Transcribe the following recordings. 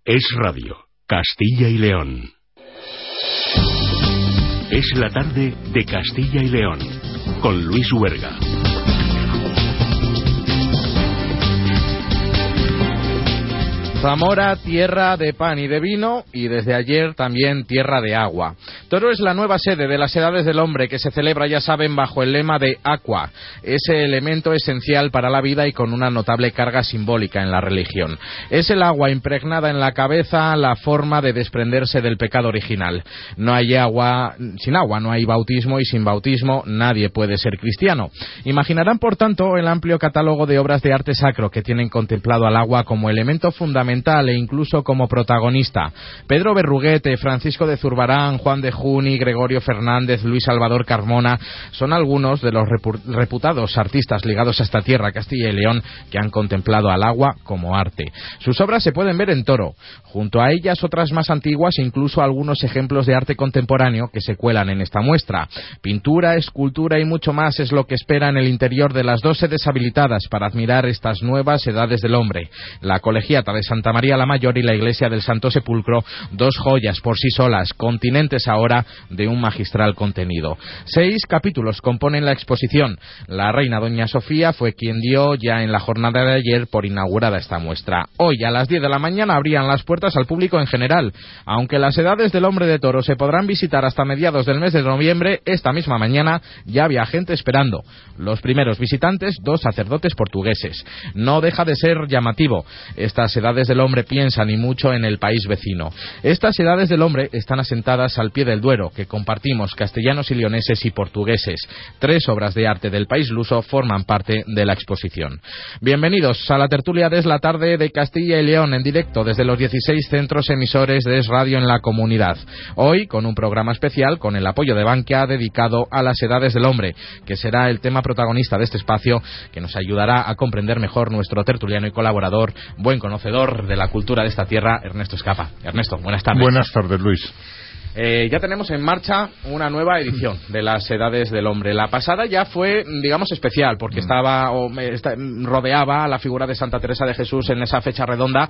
Es Radio, Castilla y León. Es la tarde de Castilla y León, con Luis Huerga. Zamora, tierra de pan y de vino, y desde ayer también tierra de agua. Toro es la nueva sede de las Edades del Hombre, que se celebra, ya saben, bajo el lema de Aqua, ese elemento esencial para la vida y con una notable carga simbólica en la religión. Es el agua impregnada en la cabeza, la forma de desprenderse del pecado original. No hay agua, sin agua no hay bautismo, y sin bautismo nadie puede ser cristiano. Imaginarán, por tanto, el amplio catálogo de obras de arte sacro que tienen contemplado al agua como elemento fundamental e incluso como protagonista. Pedro Berruguete, Francisco de Zurbarán, Juan de Juni, Gregorio Fernández, Luis Salvador Carmona son algunos de los reputados artistas ligados a esta tierra, Castilla y León, que han contemplado al agua como arte. Sus obras se pueden ver en Toro. Junto a ellas otras más antiguas e incluso algunos ejemplos de arte contemporáneo que se cuelan en esta muestra. Pintura, escultura y mucho más es lo que espera en el interior de las dos sedes habilitadas para admirar estas nuevas edades del hombre. La Colegiata de Santa María la Mayor y la Iglesia del Santo Sepulcro, dos joyas por sí solas, continentes ahora de un magistral contenido. 6 capítulos componen la exposición. La reina doña Sofía fue quien dio ya en la jornada de ayer por inaugurada esta muestra. Hoy a las 10 de la mañana abrían las puertas al público en general. Aunque las edades del hombre de Toro se podrán visitar hasta mediados del mes de noviembre, esta misma mañana ya había gente esperando. Los primeros visitantes, 2 sacerdotes portugueses. No deja de ser llamativo. Estas edades del hombre piensan y mucho en el país vecino. Estas edades del hombre están asentadas al pie del Duero, que compartimos castellanos y leoneses y portugueses. 3 obras de arte del país luso forman parte de la exposición. Bienvenidos a la tertulia de Es la Tarde de Castilla y León, en directo desde los 16 centros emisores de Es Radio en la comunidad. Hoy con un programa especial con el apoyo de Bankia dedicado a las edades del hombre, que será el tema protagonista de este espacio, que nos ayudará a comprender mejor nuestro tertuliano y colaborador, buen conocedor de la cultura de esta tierra, Ernesto Escapa. Ernesto, buenas tardes. Buenas tardes, Luis. Ya tenemos en marcha una nueva edición de las Edades del Hombre. La pasada ya fue, digamos, especial, porque rodeaba a la figura de Santa Teresa de Jesús en esa fecha redonda,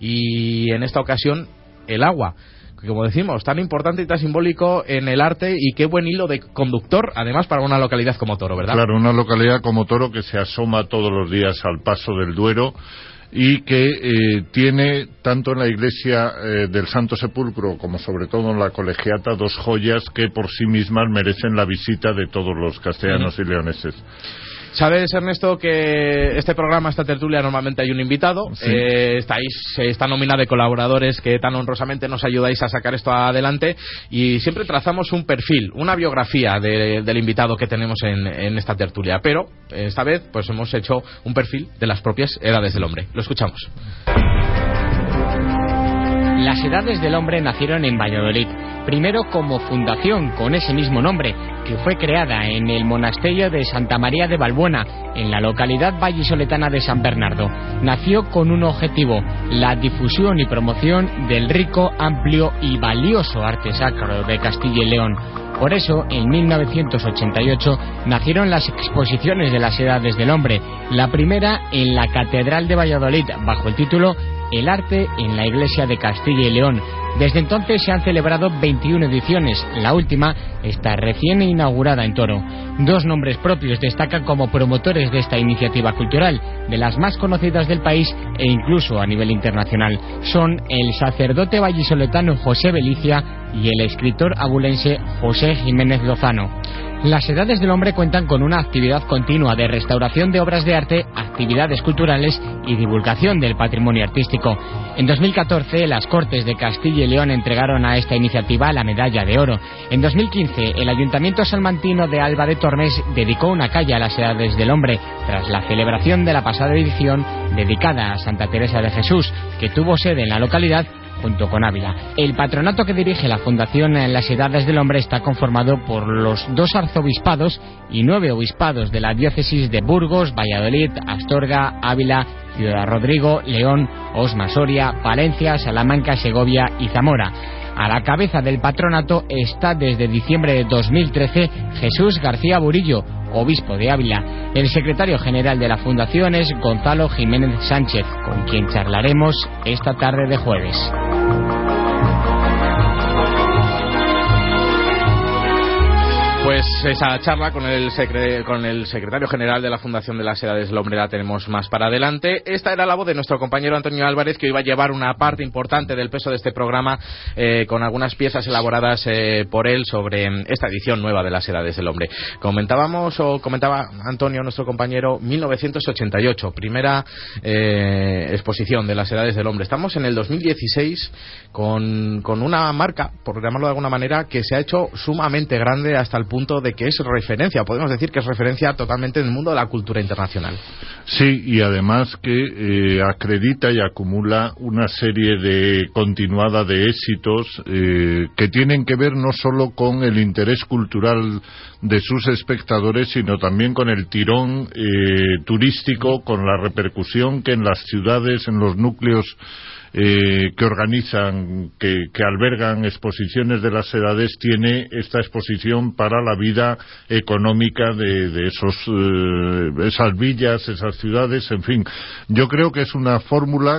y en esta ocasión el agua, que, como decimos, tan importante y tan simbólico en el arte, y qué buen hilo de conductor, además, para una localidad como Toro, ¿verdad? Claro, una localidad como Toro que se asoma todos los días al paso del Duero y que tiene, tanto en la iglesia del Santo Sepulcro como sobre todo en la Colegiata, 2 joyas que por sí mismas merecen la visita de todos los castellanos y leoneses. Sabes, Ernesto, que este programa, esta tertulia, normalmente hay un invitado. Sí. Estáis esta nómina de colaboradores que tan honrosamente nos ayudáis a sacar esto adelante, y siempre trazamos un perfil, una biografía del invitado que tenemos en esta tertulia. Pero esta vez pues hemos hecho un perfil de las propias edades del hombre. Lo escuchamos. Las Edades del Hombre nacieron en Valladolid, primero como fundación con ese mismo nombre, que fue creada en el monasterio de Santa María de Valbuena, en la localidad vallisoletana de San Bernardo. Nació con un objetivo: la difusión y promoción del rico, amplio y valioso arte sacro de Castilla y León. Por eso, en 1988, nacieron las exposiciones de las Edades del Hombre, la primera en la Catedral de Valladolid, bajo el título El arte en la Iglesia de Castilla y León. Desde entonces se han celebrado 21 ediciones, la última está recién inaugurada en Toro. 2 nombres propios destacan como promotores de esta iniciativa cultural, de las más conocidas del país e incluso a nivel internacional. Son el sacerdote vallisoletano José Belicia y el escritor abulense José Jiménez Lozano. Las Edades del Hombre cuentan con una actividad continua de restauración de obras de arte, actividades culturales y divulgación del patrimonio artístico. En 2014, las Cortes de Castilla y León entregaron a esta iniciativa la medalla de oro. En 2015, el Ayuntamiento salmantino de Alba de Tormes dedicó una calle a las Edades del Hombre, tras la celebración de la pasada edición dedicada a Santa Teresa de Jesús, que tuvo sede en la localidad junto con Ávila. El patronato que dirige la Fundación Las Edades del Hombre está conformado por los 2 arzobispados y 9 obispados de la diócesis de Burgos, Valladolid, Astorga, Ávila, Ciudad Rodrigo, León, Osma, Soria, Palencia, Salamanca, Segovia y Zamora. A la cabeza del patronato está desde diciembre de 2013 Jesús García Burillo, obispo de Ávila. El secretario general de la Fundación es Gonzalo Jiménez Sánchez, con quien charlaremos esta tarde de jueves. Pues esa charla con el secretario general de la Fundación de las Edades del Hombre la tenemos más para adelante. Esta era la voz de nuestro compañero Antonio Álvarez, que hoy va a llevar una parte importante del peso de este programa, con algunas piezas elaboradas por él sobre esta edición nueva de las Edades del Hombre. Comentaba Antonio, nuestro compañero, 1988, primera exposición de las Edades del Hombre. Estamos en el 2016 con una marca, por llamarlo de alguna manera, que se ha hecho sumamente grande hasta el punto de que es referencia, podemos decir que es referencia totalmente en el mundo de la cultura internacional. Sí, y además que acredita y acumula una serie de continuada de éxitos que tienen que ver no solo con el interés cultural de sus espectadores, sino también con el tirón turístico, con la repercusión que en las ciudades, en los núcleos que organizan, que albergan exposiciones de las edades, tiene esta exposición para la vida económica de esas villas, esas ciudades, en fin. Yo creo que es una fórmula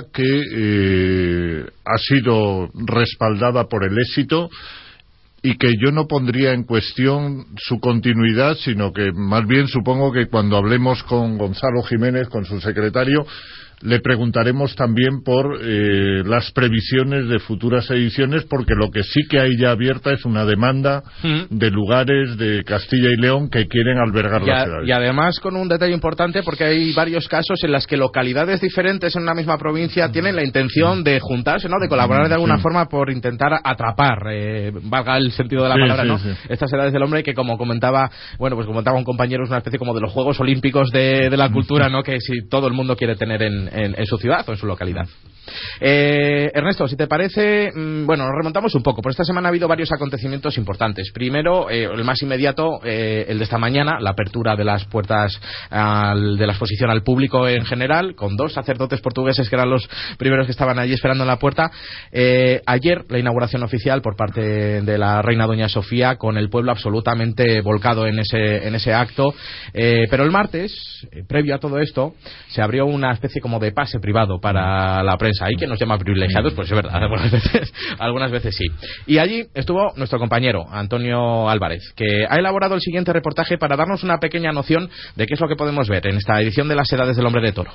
que ha sido respaldada por el éxito y que yo no pondría en cuestión su continuidad, sino que más bien supongo que cuando hablemos con Gonzalo Jiménez, con su secretario, le preguntaremos también por las previsiones de futuras ediciones, porque lo que sí que hay ya abierta es una demanda de lugares de Castilla y León que quieren albergar las edades. Y además con un detalle importante, porque hay varios casos en las que localidades diferentes en una misma provincia tienen la intención de juntarse, ¿no?, de colaborar de alguna forma por intentar atrapar, valga el sentido de la palabra, ¿no?, estas edades del hombre, que como comentaba un compañero, es una especie como de los Juegos Olímpicos de la cultura, ¿no?, que si todo el mundo quiere tener en su ciudad o en su localidad. Ernesto, si te parece, nos remontamos un poco, pero esta semana ha habido varios acontecimientos importantes. Primero, el más inmediato, el de esta mañana, la apertura de las puertas de la exposición al público en general, con 2 sacerdotes portugueses que eran los primeros que estaban allí esperando en la puerta. Ayer, la inauguración oficial por parte de la reina doña Sofía, con el pueblo absolutamente volcado en ese acto. Pero el martes, previo a todo esto, se abrió una especie como de pase privado para la prensa. Ahí que nos llama privilegiados, pues es verdad, algunas veces sí. Y allí estuvo nuestro compañero Antonio Álvarez, que ha elaborado el siguiente reportaje para darnos una pequeña noción de qué es lo que podemos ver en esta edición de las Edades del Hombre de Toro.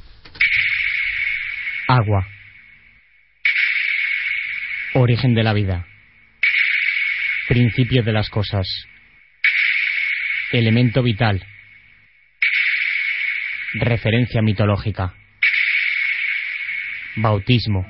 Agua. Origen de la vida. Principio de las cosas. Elemento vital. Referencia mitológica. Bautismo.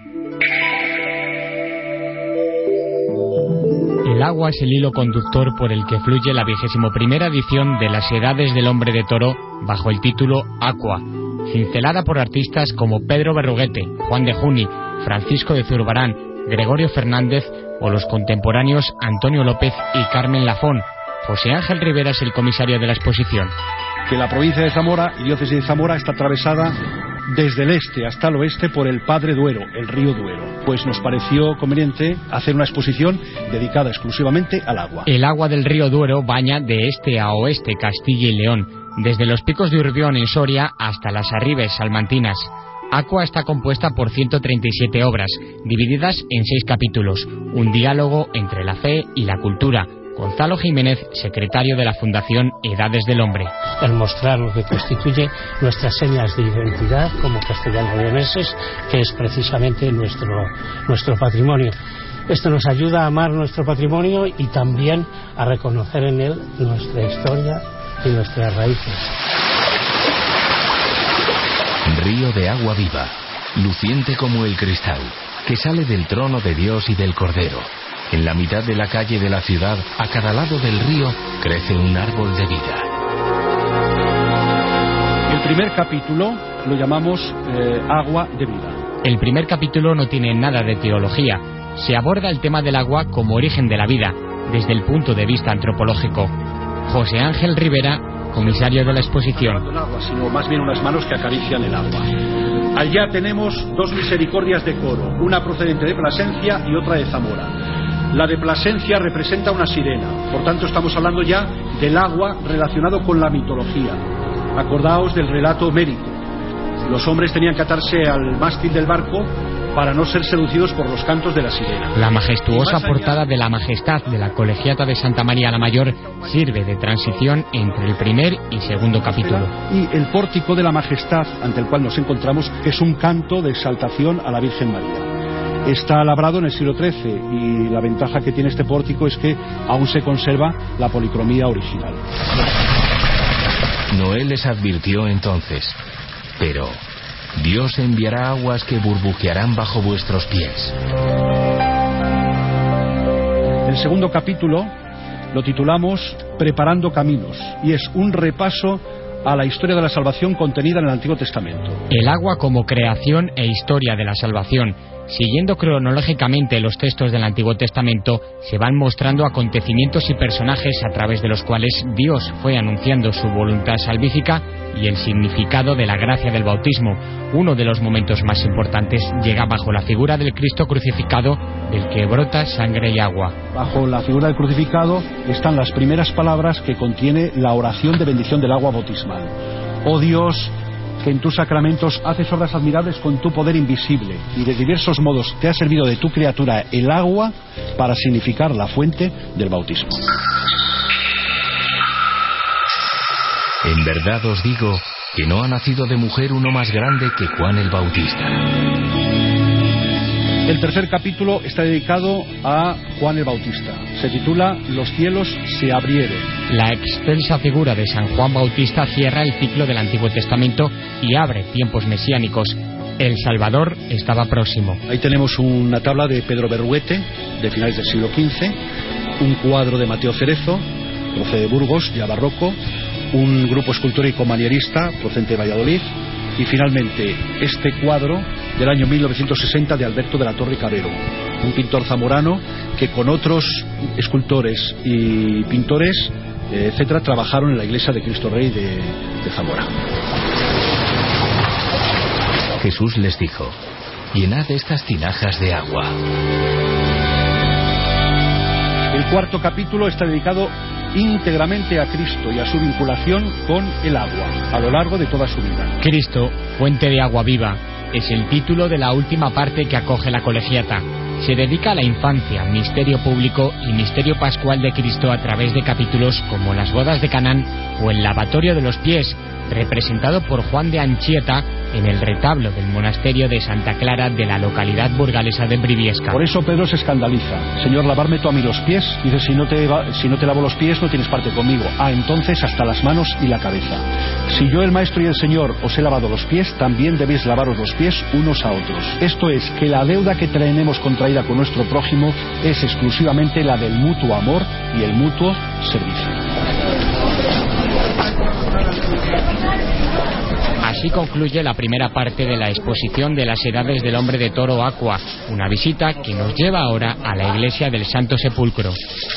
El agua es el hilo conductor por el que fluye la 21ª edición de las Edades del Hombre de Toro, bajo el título Aqua, cincelada por artistas como Pedro Berruguete, Juan de Juni, Francisco de Zurbarán, Gregorio Fernández o los contemporáneos Antonio López y Carmen Lafón. José Ángel Rivera es el comisario de la exposición. Que la provincia de Zamora, diócesis de Zamora, está atravesada desde el este hasta el oeste por el Padre Duero, el río Duero. Pues nos pareció conveniente hacer una exposición dedicada exclusivamente al agua. El agua del río Duero baña de este a oeste Castilla y León, desde los picos de Urbión en Soria hasta las Arribes salmantinas. Aqua está compuesta por 137 obras, divididas en 6 capítulos, un diálogo entre la fe y la cultura. Gonzalo Jiménez, secretario de la Fundación Edades del Hombre. El mostrar lo que constituye nuestras señas de identidad como castellano-leoneses, que es precisamente nuestro patrimonio. Esto nos ayuda a amar nuestro patrimonio y también a reconocer en él nuestra historia y nuestras raíces. Río de agua viva, luciente como el cristal, que sale del trono de Dios y del Cordero. En la mitad de la calle de la ciudad, a cada lado del río, crece un árbol de vida. El primer capítulo lo llamamos Agua de Vida. El primer capítulo no tiene nada de teología. Se aborda el tema del agua como origen de la vida, desde el punto de vista antropológico. José Ángel Rivera, comisario de la exposición. No agua, sino más bien unas manos que acarician el agua. Allá tenemos 2 misericordias de coro, una procedente de Plasencia y otra de Zamora. La de Plasencia representa una sirena, por tanto estamos hablando ya del agua relacionado con la mitología. Acordaos del relato homérico. Los hombres tenían que atarse al mástil del barco para no ser seducidos por los cantos de la sirena. La majestuosa portada de la Majestad de la Colegiata de Santa María la Mayor sirve de transición entre el primer y segundo capítulo. Y el pórtico de la Majestad, ante el cual nos encontramos, que es un canto de exaltación a la Virgen María. Está labrado en el siglo XIII y la ventaja que tiene este pórtico es que aún se conserva la policromía original. Noé les advirtió entonces: pero Dios enviará aguas que burbujearán bajo vuestros pies. El segundo capítulo lo titulamos Preparando Caminos, y es un repaso a la historia de la salvación contenida en el Antiguo Testamento. El agua como creación e historia de la salvación. Siguiendo cronológicamente los textos del Antiguo Testamento, se van mostrando acontecimientos y personajes a través de los cuales Dios fue anunciando su voluntad salvífica y el significado de la gracia del bautismo. Uno de los momentos más importantes llega bajo la figura del Cristo crucificado, del que brota sangre y agua. Bajo la figura del crucificado están las primeras palabras que contiene la oración de bendición del agua bautismal. Oh Dios, que en tus sacramentos haces obras admirables con tu poder invisible, y de diversos modos te ha servido de tu criatura el agua para significar la fuente del bautismo. En verdad os digo que no ha nacido de mujer uno más grande que Juan el Bautista. El tercer capítulo está dedicado a Juan el Bautista. Se titula Los cielos se abrieron. La excelsa figura de San Juan Bautista cierra el ciclo del Antiguo Testamento y abre tiempos mesiánicos. El Salvador estaba próximo. Ahí tenemos una tabla de Pedro Berruete, de finales del siglo XV, un cuadro de Mateo Cerezo, procede de Burgos, ya barroco, un grupo escultórico manierista, procedente de Valladolid, y finalmente este cuadro del año 1960 de Alberto de la Torre Cabero, un pintor zamorano que con otros escultores y pintores, etcétera, trabajaron en la iglesia de Cristo Rey de Zamora. Jesús les dijo: llenad estas tinajas de agua. El cuarto capítulo está dedicado íntegramente a Cristo y a su vinculación con el agua a lo largo de toda su vida. Cristo, fuente de agua viva, es el título de la última parte que acoge la colegiata. Se dedica a la infancia, misterio público y misterio pascual de Cristo a través de capítulos como las bodas de Canaán o el lavatorio de los pies, representado por Juan de Anchieta en el retablo del monasterio de Santa Clara de la localidad burgalesa de Briviesca. Por eso Pedro se escandaliza. Señor, lavarme tú a mí los pies. Dice, si no te lavo los pies no tienes parte conmigo. Entonces hasta las manos y la cabeza. Si yo, el Maestro y el Señor, os he lavado los pies, también debéis lavaros los pies unos a otros. Esto es, que la deuda que tenemos contraída con nuestro prójimo es exclusivamente la del mutuo amor y el mutuo servicio. Así concluye la primera parte de la exposición de las edades del hombre de Toro Aqua, una visita que nos lleva ahora a la iglesia del Santo Sepulcro.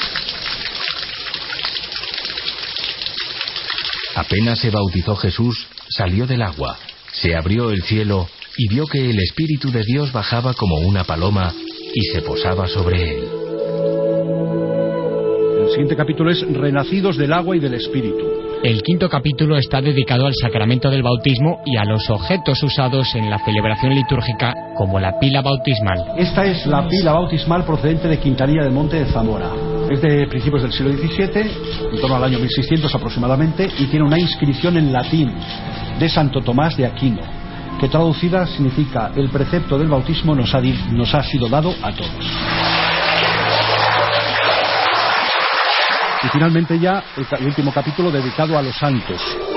Apenas se bautizó Jesús, salió del agua, se abrió el cielo y vio que el Espíritu de Dios bajaba como una paloma y se posaba sobre él. El siguiente capítulo es Renacidos del agua y del Espíritu. El quinto capítulo está dedicado al sacramento del bautismo y a los objetos usados en la celebración litúrgica, como la pila bautismal. Esta es la pila bautismal procedente de Quintanilla del Monte de Zamora. Es de principios del siglo XVII, en torno al año 1600 aproximadamente, y tiene una inscripción en latín de Santo Tomás de Aquino, que traducida significa: el precepto del bautismo nos ha sido dado a todos. Y finalmente ya el último capítulo dedicado a los santos.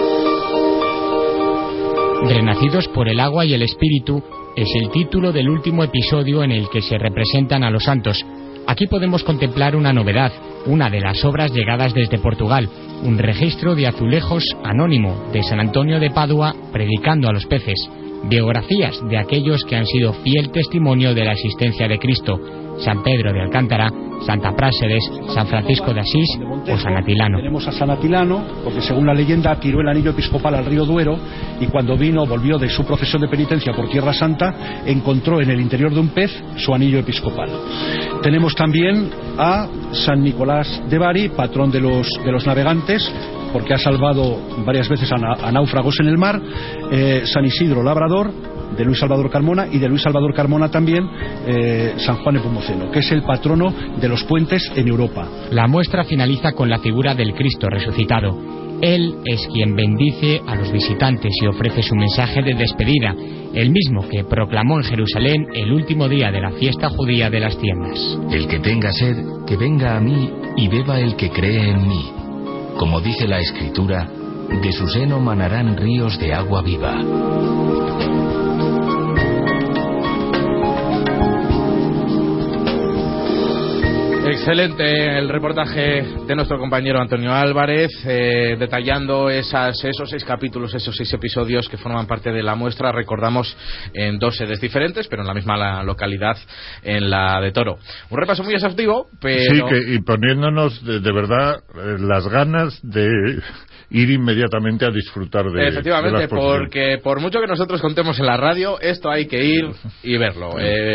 Renacidos por el agua y el Espíritu es el título del último episodio en el que se representan a los santos. Aquí podemos contemplar una novedad, una de las obras llegadas desde Portugal, un registro de azulejos anónimo de San Antonio de Padua predicando a los peces. biografías de aquellos que han sido fiel testimonio de la existencia de Cristo: San Pedro de Alcántara, Santa Práxedes, San Francisco de Asís o San Atilano. Tenemos a San Atilano, porque según la leyenda tiró el anillo episcopal al río Duero, y cuando volvió de su procesión de penitencia por Tierra Santa, encontró en el interior de un pez su anillo episcopal. Tenemos también a San Nicolás de Bari, patrón de los navegantes, porque ha salvado varias veces a náufragos en el mar. San Isidro Labrador, de Luis Salvador Carmona, y de Luis Salvador Carmona también San Juan Nepomuceno, que es el patrono de los puentes en Europa. La muestra finaliza con la figura del Cristo resucitado. Él es quien bendice a los visitantes y ofrece su mensaje de despedida, el mismo que proclamó en Jerusalén el último día de la fiesta judía de las tiendas. El que tenga sed, que venga a mí y beba el que cree en mí. Como dice la Escritura, de su seno manarán ríos de agua viva. Excelente el reportaje de nuestro compañero Antonio Álvarez, detallando esos 6 capítulos, esos 6 episodios que forman parte de la muestra. Recordamos, en 2 sedes diferentes, pero en la misma localidad, en la de Toro. Un repaso muy exhaustivo, pero... Sí, y poniéndonos de verdad las ganas de ir inmediatamente a disfrutar de... Efectivamente, porque por mucho que nosotros contemos en la radio, esto hay que ir y verlo.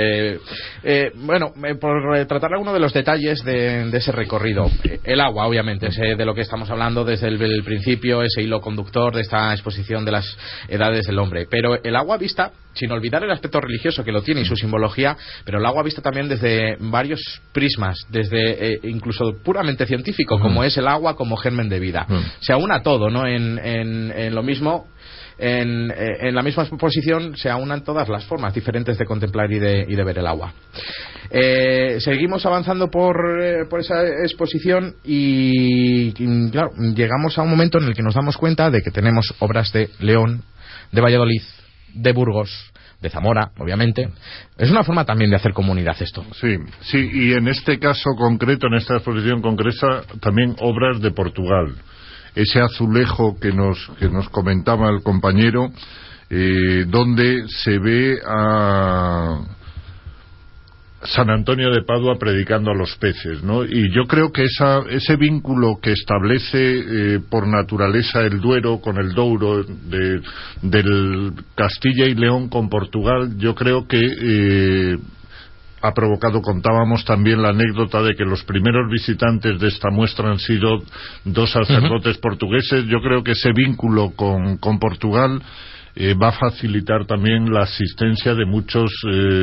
Por tratar alguno de los detalles de ese recorrido. El agua, obviamente, es de lo que estamos hablando desde el principio, ese hilo conductor de esta exposición de las edades del hombre. Pero el agua vista, sin olvidar el aspecto religioso que lo tiene y su simbología, pero el agua vista también desde varios prismas, desde incluso puramente científico, como es el agua como germen de vida. Se aúna todo, ¿no? En lo mismo. En la misma exposición se aunan todas las formas diferentes de contemplar y de ver el agua. Seguimos avanzando por esa exposición y claro, llegamos a un momento en el que nos damos cuenta de que tenemos obras de León, de Valladolid, de Burgos, de Zamora, obviamente. Es una forma también de hacer comunidad esto. Sí, y en este caso concreto, en esta exposición concreta, también obras de Portugal. Ese azulejo que nos comentaba el compañero, donde se ve a San Antonio de Padua predicando a los peces, ¿no? Y yo creo que ese vínculo que establece por naturaleza el Duero con el Douro, del Castilla y León con Portugal, yo creo que ha provocado, contábamos también la anécdota de que los primeros visitantes de esta muestra han sido 2 sacerdotes portugueses. Yo creo que ese vínculo con Portugal va a facilitar también la asistencia de muchos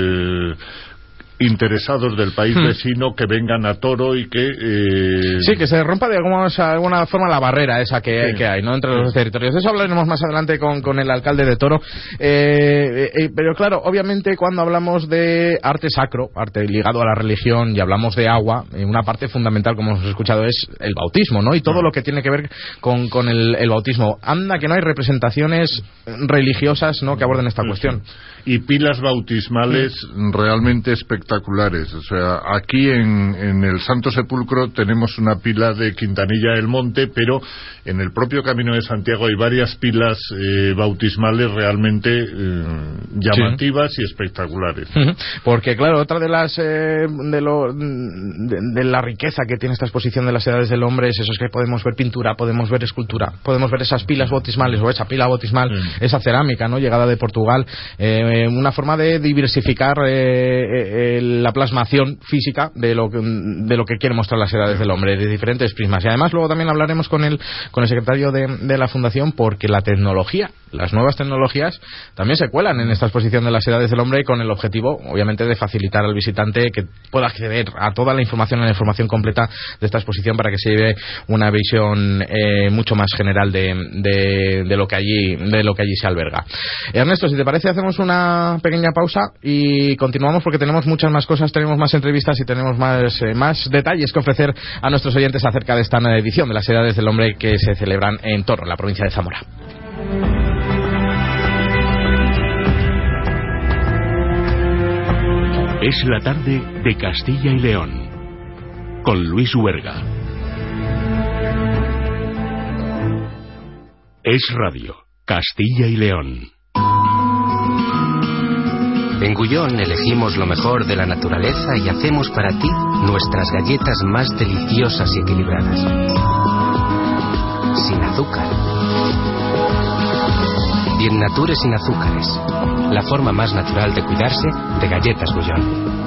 interesados del país vecino que vengan a Toro y que... Sí, que se rompa de alguna forma la barrera esa que hay, ¿no?, entre los territorios. De eso hablaremos más adelante con el alcalde de Toro. Pero claro, obviamente cuando hablamos de arte sacro, arte ligado a la religión, y hablamos de agua, una parte fundamental, como hemos escuchado, es el bautismo, ¿no? Y todo lo que tiene que ver con el bautismo. Anda que no hay representaciones religiosas, ¿no?, que aborden esta cuestión. Y pilas bautismales realmente espectaculares. O sea, aquí en el Santo Sepulcro tenemos una pila de Quintanilla del Monte, pero en el propio Camino de Santiago hay varias pilas bautismales realmente llamativas y espectaculares. Porque claro, otra de las de la riqueza que tiene esta exposición de las edades del hombre es eso, es que podemos ver pintura, podemos ver escultura, podemos ver esas pilas bautismales o esa pila bautismal, esa cerámica, ¿no?, llegada de Portugal. Una forma de diversificar la plasmación física de lo que quieren mostrar las edades del hombre, de diferentes prismas. Y además luego también hablaremos con el secretario de la Fundación, porque la tecnología, las nuevas tecnologías también se cuelan en esta exposición de las edades del hombre, con el objetivo, obviamente, de facilitar al visitante que pueda acceder a toda la información completa de esta exposición, para que se lleve una visión mucho más general de lo que allí se alberga. Ernesto, si te parece, hacemos una pequeña pausa y continuamos, porque tenemos muchas más cosas, tenemos más entrevistas y tenemos más detalles que ofrecer a nuestros oyentes acerca de esta nueva edición de las edades del hombre que se celebran en Toro, en la provincia de Zamora. Es la tarde de Castilla y León, con Luis Huerga. Es Radio, Castilla y León. En Gullón elegimos lo mejor de la naturaleza y hacemos para ti nuestras galletas más deliciosas y equilibradas. Sin azúcar. Bien Nature sin azúcares. La forma más natural de cuidarse de galletas Gullón.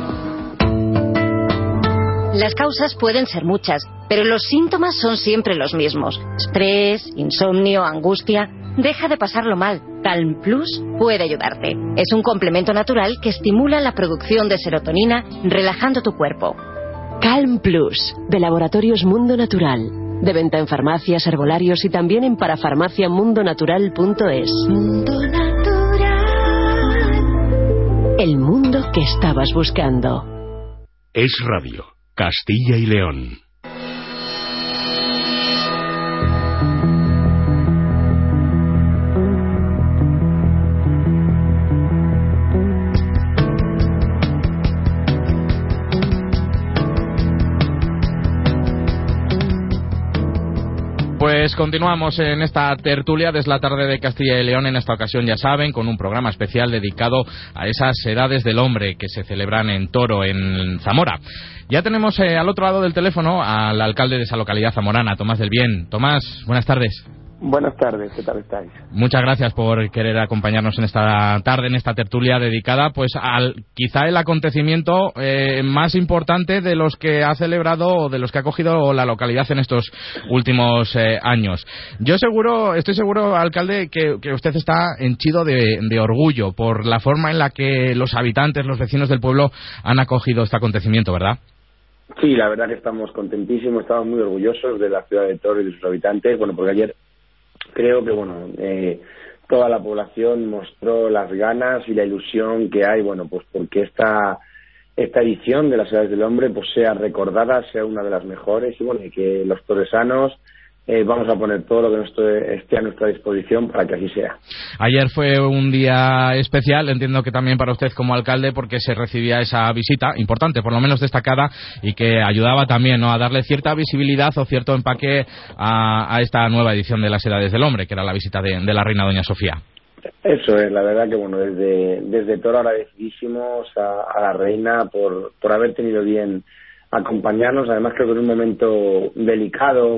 Las causas pueden ser muchas, pero los síntomas son siempre los mismos. Estrés, insomnio, angustia. Deja de pasarlo mal. Calm Plus puede ayudarte. Es un complemento natural que estimula la producción de serotonina, relajando tu cuerpo. Calm Plus, de Laboratorios Mundo Natural. De venta en farmacias, herbolarios y también en parafarmaciamundonatural.es. Mundo Natural. El mundo que estabas buscando. Es Radio, Castilla y León. Pues continuamos en esta tertulia desde la tarde de Castilla y León, en esta ocasión ya saben, con un programa especial dedicado a esas edades del hombre que se celebran en Toro, en Zamora. Ya tenemos al otro lado del teléfono al alcalde de esa localidad zamorana, Tomás del Bien. Tomás, buenas tardes. Buenas tardes, ¿qué tal estáis? Muchas gracias por querer acompañarnos en esta tarde, en esta tertulia dedicada pues al quizá el acontecimiento más importante de los que ha celebrado o de los que ha cogido la localidad en estos últimos años. Estoy seguro, alcalde, que usted está henchido de orgullo por la forma en la que los habitantes, los vecinos del pueblo han acogido este acontecimiento, ¿verdad? Sí, la verdad que estamos contentísimos, estamos muy orgullosos de la ciudad de Toro y de sus habitantes, porque ayer creo que toda la población mostró las ganas y la ilusión que hay, pues porque esta edición de las Edades del Hombre pues sea recordada, sea una de las mejores y que los toresanos vamos a poner todo lo que esté a nuestra disposición para que así sea. Ayer fue un día especial, entiendo que también para usted como alcalde, porque se recibía esa visita importante, por lo menos destacada, y que ayudaba también, ¿no?, a darle cierta visibilidad o cierto empaque a esta nueva edición de las Edades del Hombre, que era la visita de la reina doña Sofía. Eso es, la verdad que desde Toro agradecidísimos a la reina por haber tenido bien acompañarnos. Además creo que en un momento delicado,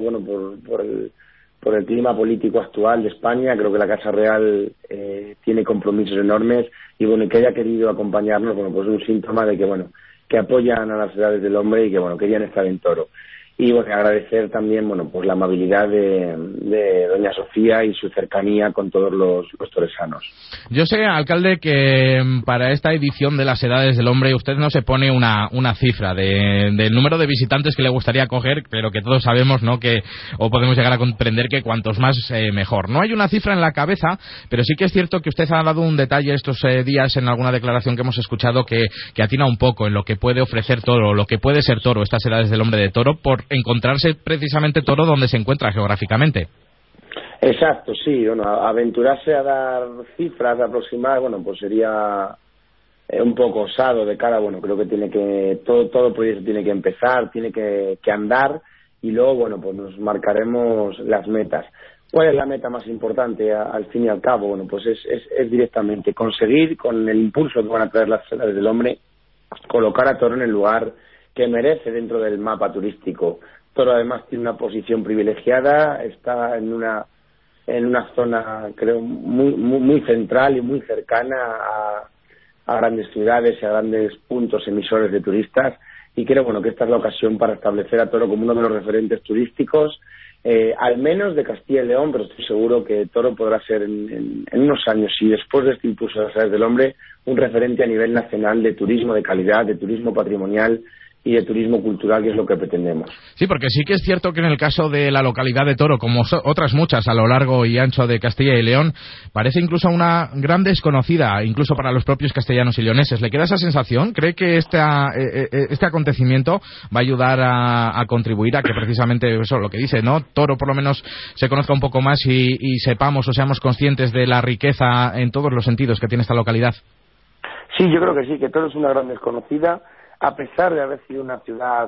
por el clima político actual de España, creo que la Casa Real tiene compromisos enormes y que haya querido acompañarnos, pues es un síntoma de que apoyan a las Edades del Hombre y que querían estar en Toro. Y agradecer también pues la amabilidad de doña Sofía y su cercanía con todos los toresanos. Yo sé, alcalde, que para esta edición de las Edades del Hombre usted no se pone una cifra del número de visitantes que le gustaría acoger, pero que todos sabemos, ¿no?, o podemos llegar a comprender que cuantos más mejor. No hay una cifra en la cabeza, pero sí que es cierto que usted ha dado un detalle estos días en alguna declaración que hemos escuchado que atina un poco en lo que puede ofrecer Toro, lo que puede ser Toro, estas Edades del Hombre de Toro, por encontrarse precisamente Toro donde se encuentra geográficamente. Exacto, sí. Aventurarse a dar cifras aproximadas, pues sería un poco osado de cara. Creo que todo proyecto tiene que empezar, tiene que andar y luego, pues nos marcaremos las metas. ¿Cuál es la meta más importante al fin y al cabo? Pues es directamente conseguir, con el impulso que van a traer las Edades del Hombre, colocar a Toro en el lugar que merece dentro del mapa turístico. Toro además tiene una posición privilegiada, está en una zona, creo, muy central y muy cercana a grandes ciudades y a grandes puntos emisores de turistas, y creo que esta es la ocasión para establecer a Toro como uno de los referentes turísticos, al menos de Castilla y León, pero estoy seguro que Toro podrá ser en unos años, y después de este impulso de las Edades del Hombre, un referente a nivel nacional de turismo de calidad, de turismo patrimonial y de turismo cultural, que es lo que pretendemos. Sí, porque sí que es cierto que en el caso de la localidad de Toro, como otras muchas a lo largo y ancho de Castilla y León, parece incluso una gran desconocida, incluso para los propios castellanos y leoneses. ¿Le queda esa sensación? ¿Cree que este acontecimiento va a ayudar a contribuir a que precisamente eso, lo que dice, ¿no?, Toro por lo menos se conozca un poco más y sepamos o seamos conscientes de la riqueza en todos los sentidos que tiene esta localidad? Sí, yo creo que sí, que Toro es una gran desconocida, a pesar de haber sido una ciudad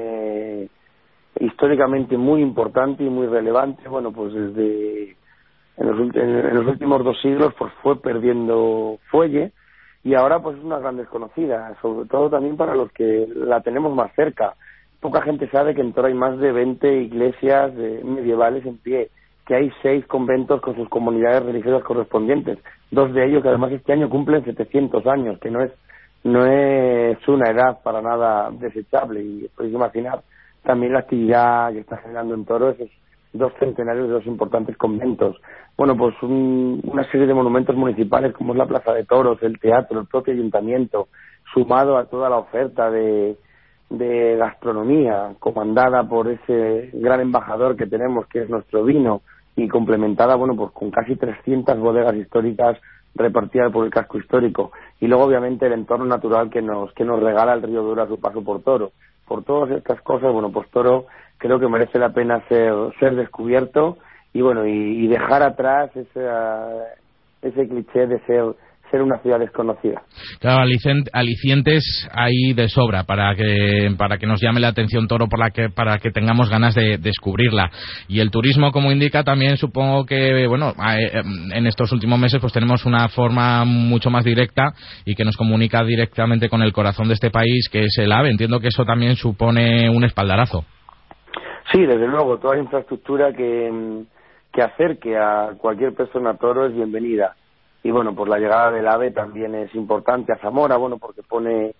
históricamente muy importante y muy relevante. Pues desde en los últimos 2 siglos pues fue perdiendo fuelle, y ahora pues es una gran desconocida, sobre todo también para los que la tenemos más cerca. Poca gente sabe que en Toro hay más de 20 iglesias medievales en pie, que hay 6 conventos con sus comunidades religiosas correspondientes, 2 de ellos que además este año cumplen 700 años, que no es una edad para nada desechable, y podéis imaginar también la actividad que está generando en Toro esos 2 centenarios de 2 importantes conventos. Bueno, pues una serie de monumentos municipales como es la Plaza de Toros, el teatro, el propio ayuntamiento, sumado a toda la oferta de gastronomía comandada por ese gran embajador que tenemos, que es nuestro vino, y complementada, bueno, pues con casi 300 bodegas históricas repartidas por el casco histórico, y luego obviamente el entorno natural que nos regala el río Duero a su paso por Toro. Por todas estas cosas, bueno, pues Toro creo que merece la pena ser descubierto, y bueno, y dejar atrás ese cliché de ser una ciudad desconocida. Claro, alicientes hay de sobra para que nos llame la atención Toro, para que tengamos ganas de descubrirla. Y el turismo, como indica, también supongo que, bueno, en estos últimos meses pues tenemos una forma mucho más directa y que nos comunica directamente con el corazón de este país, que es el AVE. Entiendo que eso también supone un espaldarazo. Sí, desde luego, toda la infraestructura que acerque a cualquier persona a Toro es bienvenida. Y bueno, pues la llegada del AVE también es importante a Zamora, bueno, porque pone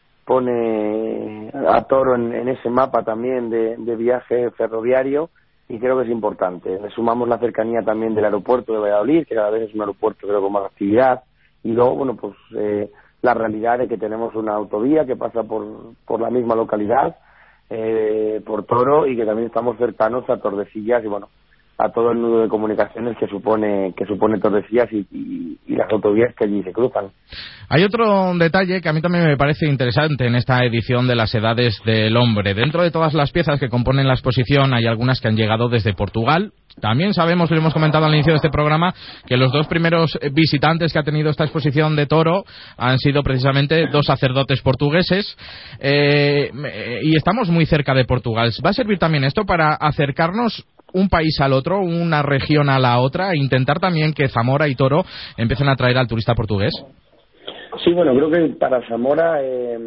a Toro en ese mapa también de viaje ferroviario, y creo que es importante. Le sumamos la cercanía también del aeropuerto de Valladolid, que cada vez es un aeropuerto creo con más actividad, y luego, bueno, pues la realidad de que tenemos una autovía que pasa por la misma localidad, por Toro, y que también estamos cercanos a Tordesillas y bueno, a todo el nudo de comunicaciones que supone Tordesillas y las autovías que allí se cruzan. Hay otro detalle que a mí también me parece interesante en esta edición de las Edades del Hombre. Dentro de todas las piezas que componen la exposición hay algunas que han llegado desde Portugal. También sabemos, lo hemos comentado al inicio de este programa, que los 2 primeros visitantes que ha tenido esta exposición de Toro han sido precisamente 2 sacerdotes portugueses, y estamos muy cerca de Portugal. ¿Va a servir también esto para acercarnos un país al otro, una región a la otra, e intentar también que Zamora y Toro empiecen a atraer al turista portugués? Sí, bueno, creo que para Zamora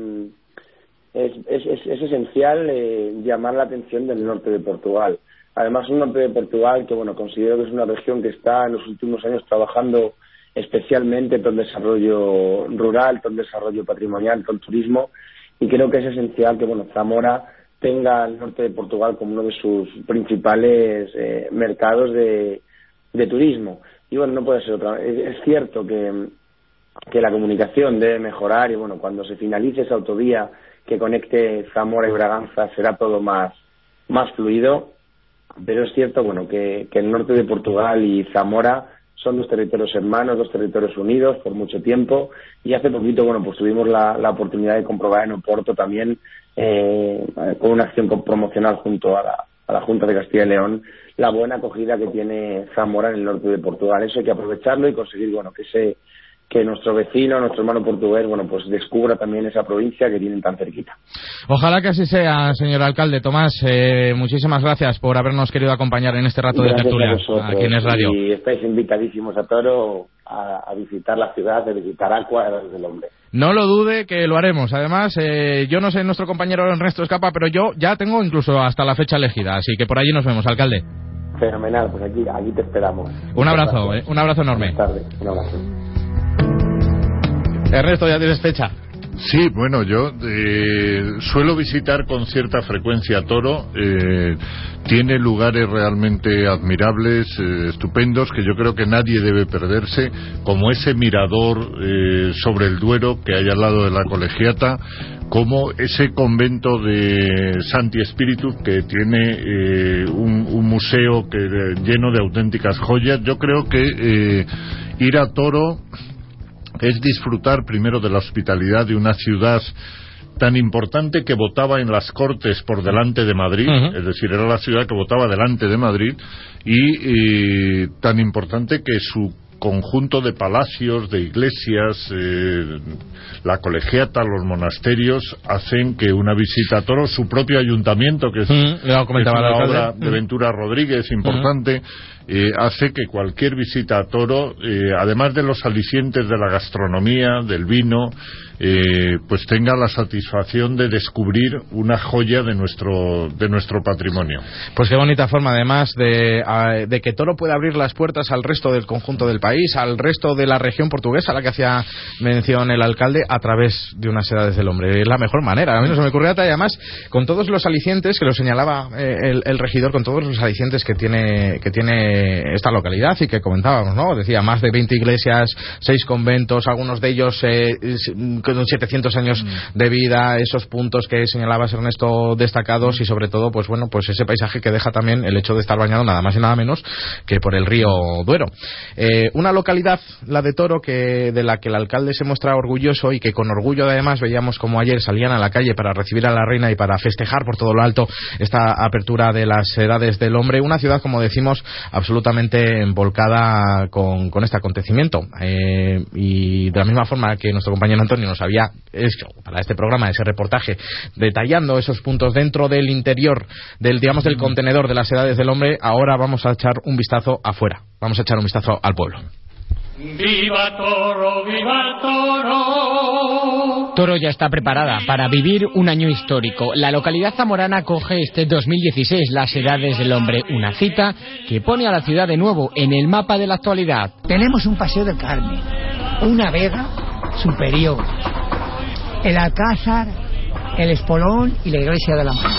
es esencial llamar la atención del norte de Portugal. Además, un norte de Portugal que, bueno, considero que es una región que está en los últimos años trabajando especialmente con desarrollo rural, con desarrollo patrimonial, con turismo, y creo que es esencial que, bueno, Zamora tenga el norte de Portugal como uno de sus principales mercados de turismo. Y bueno, no puede ser otra. Es cierto que la comunicación debe mejorar, y bueno, cuando se finalice esa autovía que conecte Zamora y Braganza será todo más fluido, pero es cierto, bueno, que el norte de Portugal y Zamora son 2 territorios hermanos, 2 territorios unidos por mucho tiempo, y hace poquito, bueno, pues tuvimos la oportunidad de comprobar en Oporto también, con una acción promocional junto a la Junta de Castilla y León, la buena acogida que tiene Zamora en el norte de Portugal. Eso hay que aprovecharlo y conseguir, bueno, que nuestro vecino, nuestro hermano portugués, bueno, pues descubra también esa provincia que tienen tan cerquita. Ojalá que así sea, señor alcalde. Tomás, muchísimas gracias por habernos querido acompañar en este rato de tertulia aquí en Es Radio. Y estáis invitadísimos a Toro a visitar la ciudad, a visitar Aqua del Hombre. No lo dude, que lo haremos. Además, yo no sé nuestro compañero Ernesto Escapa, pero yo ya tengo incluso hasta la fecha elegida, así que por allí nos vemos, alcalde. Fenomenal, pues aquí te esperamos. Un abrazo enorme. Buenas tardes, un abrazo. Ernesto, ¿ya tienes fecha? Sí, bueno, yo suelo visitar con cierta frecuencia Toro. Tiene lugares realmente admirables, estupendos, que yo creo que nadie debe perderse, como ese mirador sobre el Duero que hay al lado de la Colegiata, como ese convento de Santi Espíritu que tiene un museo lleno de auténticas joyas. Yo creo que ir a Toro es disfrutar primero de la hospitalidad de una ciudad tan importante que votaba en las Cortes por delante de Madrid, es decir, era la ciudad que votaba delante de Madrid, y tan importante que su conjunto de palacios, de iglesias, la colegiata, los monasterios, hacen que una visita a Toro, su propio ayuntamiento, que es una obra de Ventura Rodríguez importante, hace que cualquier visita a Toro, además de los alicientes de la gastronomía, del vino, pues tenga la satisfacción de descubrir una joya de nuestro patrimonio. Pues qué bonita forma, además, de que Toro pueda abrir las puertas al resto del conjunto del país, al resto de la región portuguesa a la que hacía mención el alcalde, a través de unas edades del hombre. Es la mejor manera, a mí no se me ocurrió otra, y además con todos los alicientes que lo señalaba el regidor, con todos los alicientes que tiene esta localidad, y que comentábamos, ¿no? Decía, más de 20 iglesias, 6 conventos, algunos de ellos con 700 años de vida, esos puntos que señalabas, Ernesto, destacados, y sobre todo, pues bueno, pues ese paisaje que deja también el hecho de estar bañado nada más y nada menos que por el río Duero. Una localidad, la de Toro, de la que el alcalde se muestra orgulloso, y que con orgullo además veíamos como ayer salían a la calle para recibir a la reina y para festejar por todo lo alto esta apertura de las edades del hombre. Una ciudad, como decimos, absolutamente envolcada con este acontecimiento, y de la misma forma que nuestro compañero Antonio nos había hecho para este programa ese reportaje detallando esos puntos dentro del interior del contenedor de las edades del hombre, ahora vamos a echar un vistazo afuera, vamos a echar un vistazo al pueblo. ¡Viva Toro, viva Toro! Toro ya está preparada para vivir un año histórico. La localidad zamorana acoge este 2016 las edades del hombre, una cita que pone a la ciudad de nuevo en el mapa de la actualidad. Tenemos un Paseo del Carmen, una vega superior, el Alcázar, el Espolón y la Iglesia de la Mano.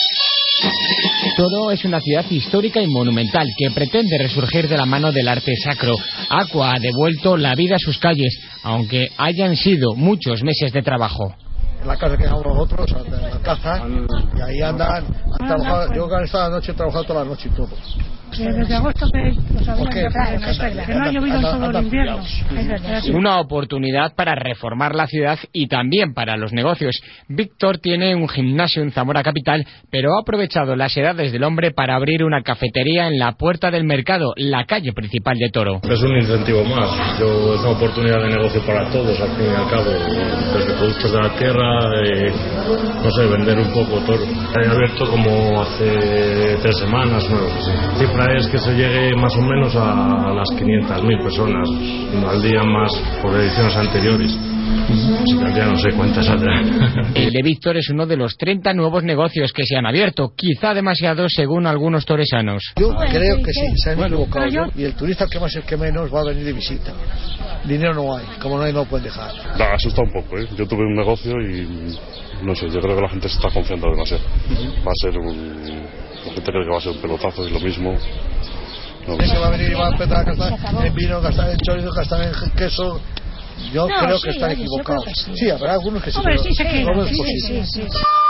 Toro es una ciudad histórica y monumental que pretende resurgir de la mano del arte sacro. Aqua ha devuelto la vida a sus calles, aunque hayan sido muchos meses de trabajo. En la casa que hemos nosotros, en la casa, y ahí andan, yo he estado la noche, he trabajado toda la noche y todo. Desde agosto que no ha llovido en todo el invierno. Una oportunidad para reformar la ciudad y también para los negocios. Víctor tiene un gimnasio en Zamora capital, pero ha aprovechado las edades del hombre para abrir una cafetería en la Puerta del Mercado, la calle principal de Toro. Es un incentivo más, es una oportunidad de negocio para todos, al fin y al cabo, desde productos de la tierra, no sé, vender un poco Toro. He abierto como hace 3 semanas, sí. Es que se llegue más o menos a las 500.000 personas al día, más por ediciones anteriores. Así que ya no sé cuántas saldrán. El de Víctor es uno de los 30 nuevos negocios que se han abierto, quizá demasiados según algunos toresanos. Yo creo que sí, se han equivocado. Y el turista que más y el que menos va a venir de visita. Dinero no hay, como no hay no pueden dejar. La asusta un poco, ¿eh? Yo tuve un negocio y no sé, yo creo que la gente se está confiando demasiado. Va a ser la gente cree que va a ser un pelotazo y lo mismo. Es que va a venir y va a empezar a gastar en vino, gastar en chorizo, gastar en queso. Yo creo que están equivocados. Sí, habrá algunos que sí. Hombre, sí se quedan. Sí.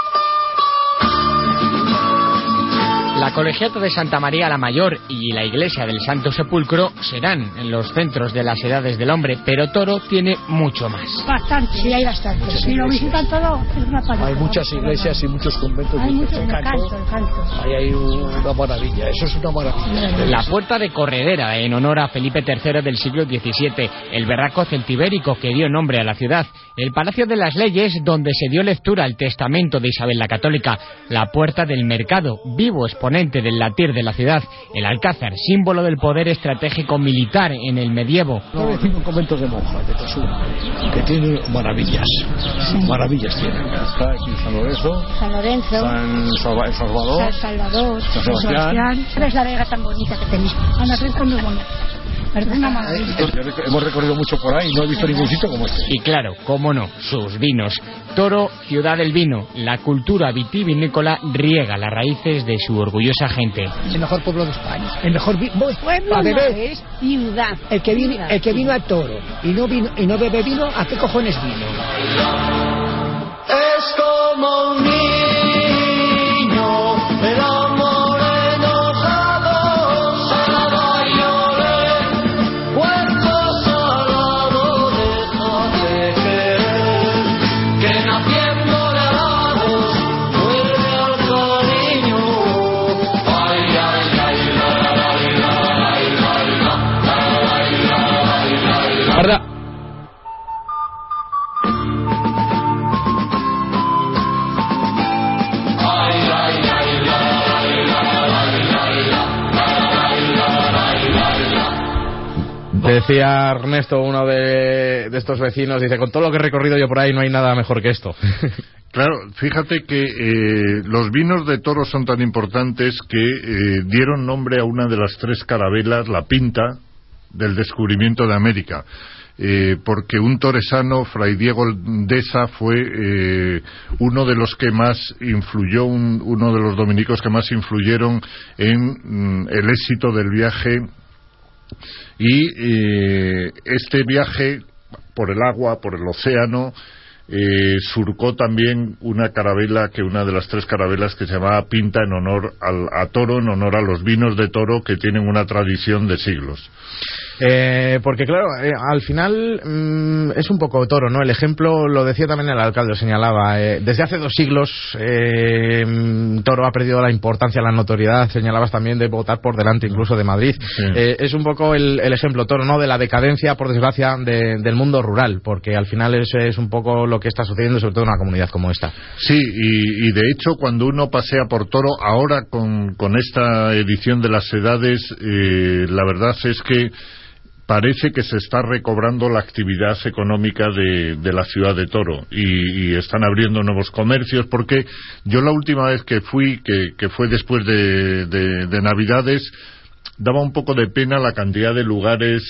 La Colegiata de Santa María la Mayor y la Iglesia del Santo Sepulcro serán en los centros de las edades del hombre, pero Toro tiene mucho más. Bastante, sí, hay bastante. Si lo visitan todo, es una paliza. Hay muchas iglesias y muchos conventos. Hay mucho canto. Ahí hay una maravilla, eso es una maravilla. La Puerta de Corredera, en honor a Felipe III del siglo XVII, el Verraco Celtibérico que dio nombre a la ciudad, el Palacio de las Leyes, donde se dio lectura al testamento de Isabel la Católica, la Puerta del Mercado, vivo exponente del latir de la ciudad, el Alcázar, símbolo del poder estratégico militar en el medievo. 5 conventos de monjas de Casura, que tienen maravillas, maravillas tienen. Está aquí San Lorenzo, San Salvador, San Sebastián. ¿Sabes la vega tan bonita que tenéis? Ana Renzo muy bonita. Hemos recorrido mucho por ahí y no he visto ningún sitio como este. Y claro, cómo no, sus vinos. Toro, ciudad del vino, la cultura vitivinícola riega las raíces de su orgullosa gente. El mejor pueblo de España, el mejor pueblo no es ciudad. El que vino a Toro y no bebe vino, ¿a qué cojones vino? Es como un niño, el amor. Decía Ernesto, uno de estos vecinos, dice, con todo lo que he recorrido yo por ahí no hay nada mejor que esto. Claro, fíjate que los vinos de Toro son tan importantes que dieron nombre a una de las 3 carabelas, la Pinta, del descubrimiento de América. Porque un toresano, Fray Diego Deza, fue uno de los que más influyó, uno de los dominicos que más influyeron en el éxito del viaje. Y este viaje por el agua, por el océano, surcó también una carabela, que una de las 3 carabelas que se llamaba Pinta, en honor a Toro, en honor a los vinos de Toro, que tienen una tradición de siglos. Porque claro, al final es un poco Toro, ¿no? El ejemplo lo decía también el alcalde, lo señalaba, desde hace 2 siglos Toro ha perdido la importancia, la notoriedad, señalabas también, de votar por delante incluso de Madrid. Sí. Es un poco el ejemplo Toro, ¿no? De la decadencia, por desgracia, del mundo rural, porque al final es un poco lo que está sucediendo, sobre todo en una comunidad como esta. Sí, y de hecho cuando uno pasea por Toro ahora con esta edición de las edades, la verdad es que parece que se está recobrando la actividad económica de la ciudad de Toro y están abriendo nuevos comercios, porque yo la última vez que fui, que fue después de Navidades, daba un poco de pena la cantidad de lugares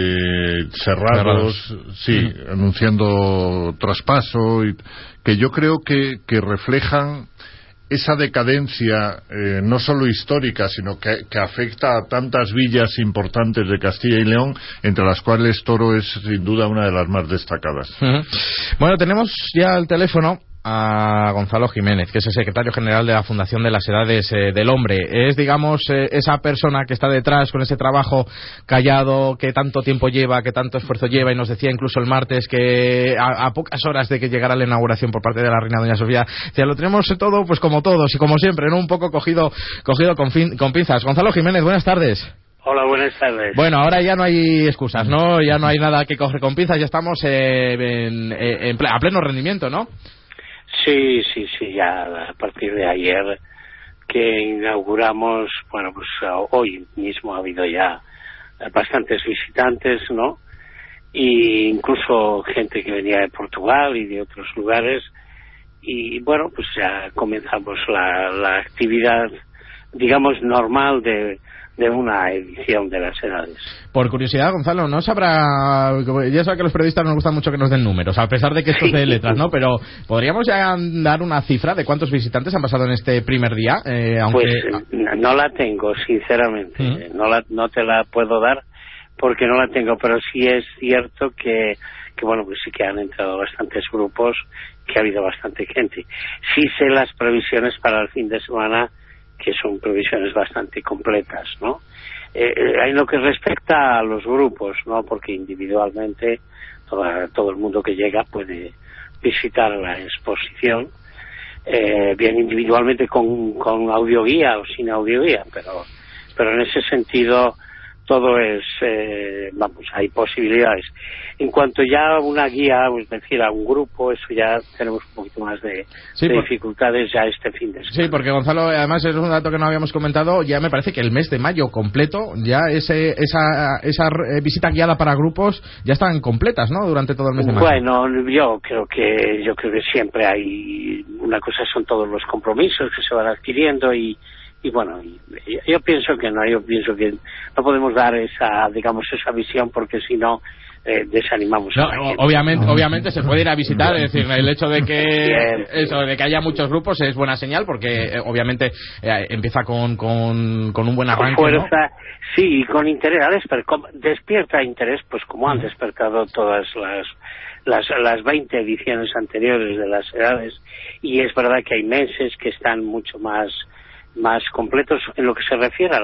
cerrados, sí, anunciando traspaso, que yo creo que reflejan esa decadencia no solo histórica, sino que afecta a tantas villas importantes de Castilla y León, entre las cuales Toro es sin duda una de las más destacadas. Bueno, tenemos ya el teléfono a Gonzalo Jiménez, que es el secretario general de la Fundación de las Edades del Hombre. Es, digamos, esa persona que está detrás con ese trabajo callado que tanto tiempo lleva, que tanto esfuerzo lleva, y nos decía incluso el martes que a pocas horas de que llegara la inauguración por parte de la reina doña Sofía, ya lo tenemos todo, pues como todos y como siempre, ¿no? Un poco cogido con pinzas. Gonzalo Jiménez, buenas tardes. Hola, buenas tardes. Bueno, ahora ya no hay excusas, ¿no? Ya no hay nada que coger con pinzas, ya estamos a pleno rendimiento, ¿no? Sí, ya a partir de ayer que inauguramos, bueno, pues hoy mismo ha habido ya bastantes visitantes, ¿no? Y incluso gente que venía de Portugal y de otros lugares, y bueno, pues ya comenzamos la actividad, digamos, normal de una edición de las edades. Por curiosidad, Gonzalo, ¿no sabrá? Ya sabe que a los periodistas nos gusta mucho que nos den números, a pesar de que esto es de letras, ¿no? Pero ¿podríamos ya dar una cifra de cuántos visitantes han pasado en este primer día? Pues no la tengo, sinceramente. No te la puedo dar porque no la tengo, pero sí es cierto que bueno, pues sí que han entrado bastantes grupos, que ha habido bastante gente. Sí sé las previsiones para el fin de semana, que son previsiones bastante completas, ¿no? En lo que respecta a los grupos, ¿no? Porque individualmente todo el mundo que llega puede visitar la exposición, bien individualmente con audioguía o sin audioguía, pero en ese sentido todo es, hay posibilidades. En cuanto ya a una guía, es decir, a un grupo, eso ya tenemos un poquito más de dificultades ya este fin de semana. Sí, porque Gonzalo, además es un dato que no habíamos comentado, ya me parece que el mes de mayo completo, ya esa visita guiada para grupos ya están completas, ¿no? Durante todo el mes de mayo. Bueno, yo creo que siempre hay una cosa, son todos los compromisos que se van adquiriendo y bueno, yo pienso que no podemos dar esa visión, porque si no desanimamos. No, obviamente se puede ir a visitar, es decir, el hecho de que haya muchos grupos es buena señal, porque obviamente empieza con un buen arranque, con fuerza, ¿no? Sí, y con interés, despierta interés, pues como han despertado todas las 20 ediciones anteriores de las edades, y es verdad que hay meses que están mucho más completos en lo que se refiere a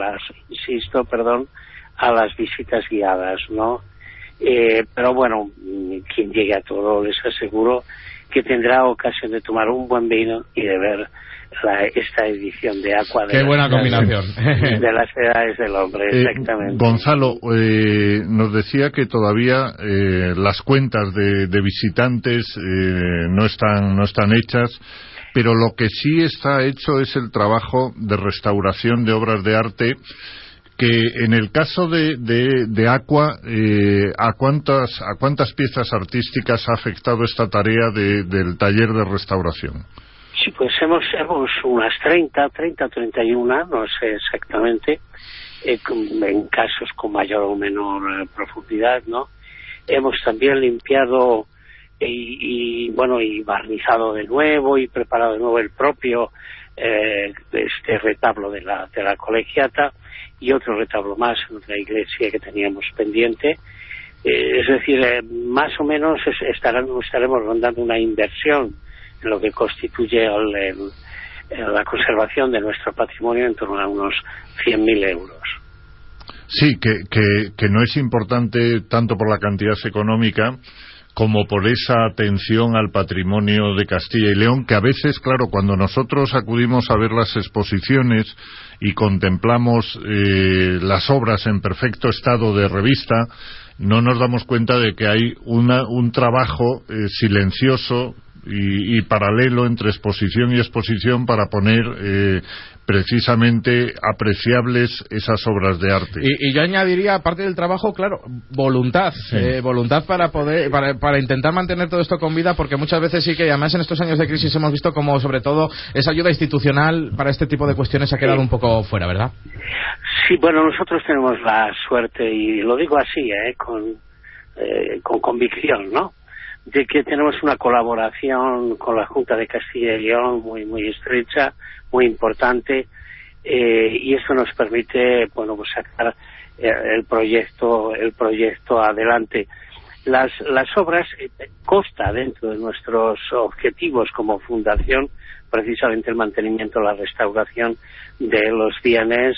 las visitas guiadas, ¿no? Pero bueno, quien llegue a Toro, les aseguro que tendrá ocasión de tomar un buen vino y de ver esta edición de Aqua Qué buena combinación. De las edades del hombre, exactamente. Gonzalo, nos decía que todavía las cuentas de visitantes no están hechas, pero lo que sí está hecho es el trabajo de restauración de obras de arte, que en el caso de Aqua, ¿a cuántas piezas artísticas ha afectado esta tarea del taller de restauración? Sí, pues hemos unas 31, no sé exactamente, en casos con mayor o menor profundidad, ¿no? Hemos también limpiado y barnizado de nuevo y preparado de nuevo el propio este retablo de la colegiata y otro retablo más en otra iglesia que teníamos pendiente. Es decir, más o menos estaremos rondando una inversión en lo que constituye la conservación de nuestro patrimonio en torno a unos 100.000 euros. Sí, que no es importante tanto por la cantidad económica como por esa atención al patrimonio de Castilla y León, que a veces, claro, cuando nosotros acudimos a ver las exposiciones y contemplamos las obras en perfecto estado de revista, no nos damos cuenta de que hay un trabajo silencioso y paralelo entre exposición y exposición para poner precisamente apreciables esas obras de arte. Y yo añadiría, aparte del trabajo, claro, voluntad. Sí. Voluntad para intentar mantener todo esto con vida, porque muchas veces sí que, además en estos años de crisis hemos visto como sobre todo esa ayuda institucional para este tipo de cuestiones ha quedado un poco fuera, ¿verdad? Sí, bueno, nosotros tenemos la suerte, y lo digo así, con convicción, ¿no?, de que tenemos una colaboración con la Junta de Castilla y León muy muy estrecha, muy importante, y eso nos permite, bueno, pues sacar el proyecto adelante. Las obras consta dentro de nuestros objetivos como fundación precisamente el mantenimiento, la restauración de los bienes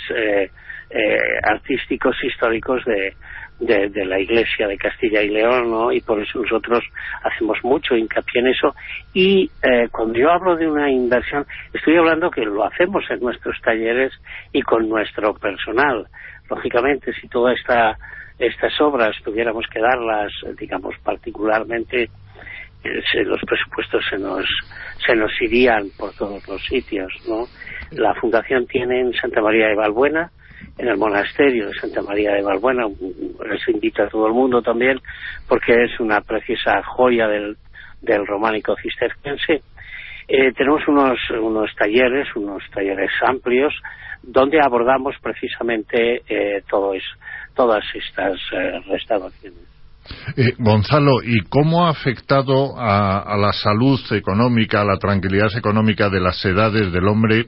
artísticos históricos de la Iglesia de Castilla y León, ¿no? Y por eso nosotros hacemos mucho hincapié en eso. Y cuando yo hablo de una inversión, estoy hablando que lo hacemos en nuestros talleres y con nuestro personal. Lógicamente, si todas estas obras tuviéramos que darlas, digamos, particularmente, los presupuestos se nos irían por todos los sitios, ¿no? La Fundación tiene en Santa María de Valbuena, en el monasterio de Santa María de Valbuena, les invito a todo el mundo también, porque es una preciosa joya del románico cisterciense. Tenemos unos talleres amplios, donde abordamos precisamente todas estas restauraciones. Gonzalo, ¿y cómo ha afectado a la salud económica, a la tranquilidad económica de las edades del hombre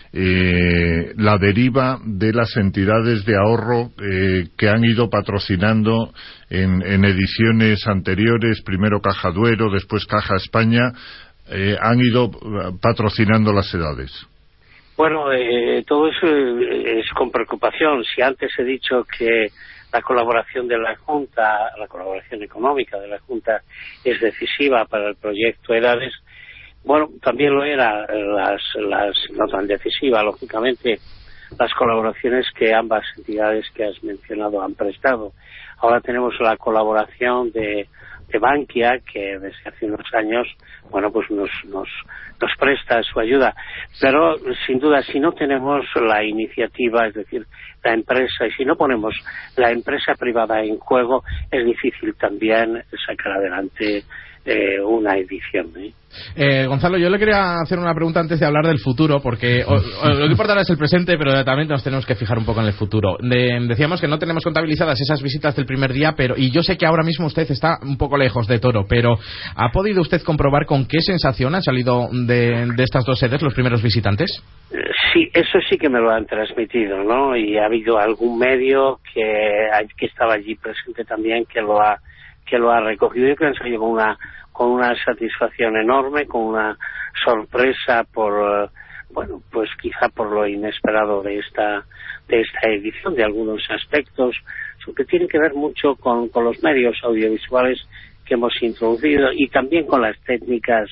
la deriva de las entidades de ahorro que han ido patrocinando en ediciones anteriores, primero Caja Duero, después Caja España, han ido patrocinando las edades? Bueno, todo eso es con preocupación. Si antes he dicho que la colaboración de la Junta, la colaboración económica de la Junta es decisiva para el proyecto Edades, bueno, también lo era no tan decisiva, lógicamente, las colaboraciones que ambas entidades que has mencionado han prestado. Ahora tenemos la colaboración de Bankia, que desde hace unos años, bueno, pues nos presta su ayuda. Pero, sin duda, si no tenemos la iniciativa, es decir, la empresa, y si no ponemos la empresa privada en juego, es difícil también sacar adelante una edición, Gonzalo, yo le quería hacer una pregunta antes de hablar del futuro, porque lo que importa ahora es el presente, pero también nos tenemos que fijar un poco en el futuro. Decíamos que no tenemos contabilizadas esas visitas del primer día, y yo sé que ahora mismo usted está un poco lejos de Toro, pero ¿ha podido usted comprobar con qué sensación han salido de estas dos sedes los primeros visitantes? Sí, eso sí que me lo han transmitido, ¿no? Y ha habido algún medio que estaba allí presente también que lo ha recogido y que han salido con una satisfacción enorme, con una sorpresa pues quizá por lo inesperado de esta edición, de algunos aspectos que tienen que ver mucho con los medios audiovisuales que hemos introducido y también con las técnicas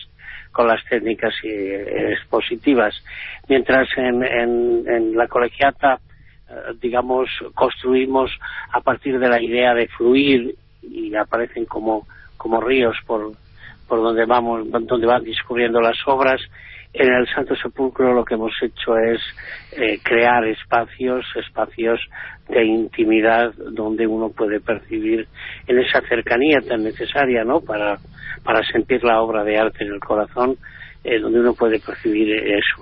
expositivas. Mientras en la colegiata, digamos, construimos a partir de la idea de fluir y aparecen como ríos por donde van discurriendo las obras. En el Santo Sepulcro lo que hemos hecho es crear espacios de intimidad donde uno puede percibir en esa cercanía tan necesaria, ¿no?, para sentir la obra de arte en el corazón, donde uno puede percibir